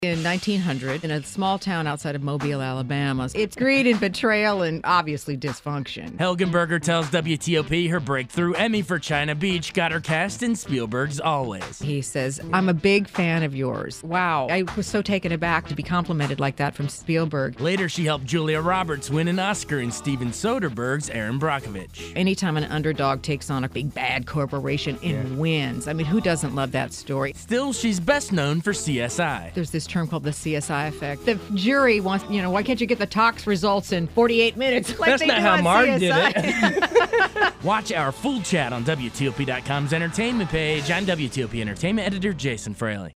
In 1900, in a small town outside of Mobile, Alabama, it's greed and betrayal and obviously dysfunction. Helgenberger tells WTOP her breakthrough Emmy for China Beach got her cast in Spielberg's Always. He says, I'm a big fan of yours. Wow. I was so taken aback to be complimented like that from Spielberg. Later, she helped Julia Roberts win an Oscar in Steven Soderbergh's Erin Brockovich. Anytime an underdog takes on a big bad corporation and wins, I mean, who doesn't love that story? Still, she's best known for CSI. There's this term called the CSI effect. The jury wants, why can't you get the tox results in 48 minutes? Like That's not how Mark did it. Watch our full chat on WTOP.com's entertainment page. I'm WTOP Entertainment Editor Jason Fraley.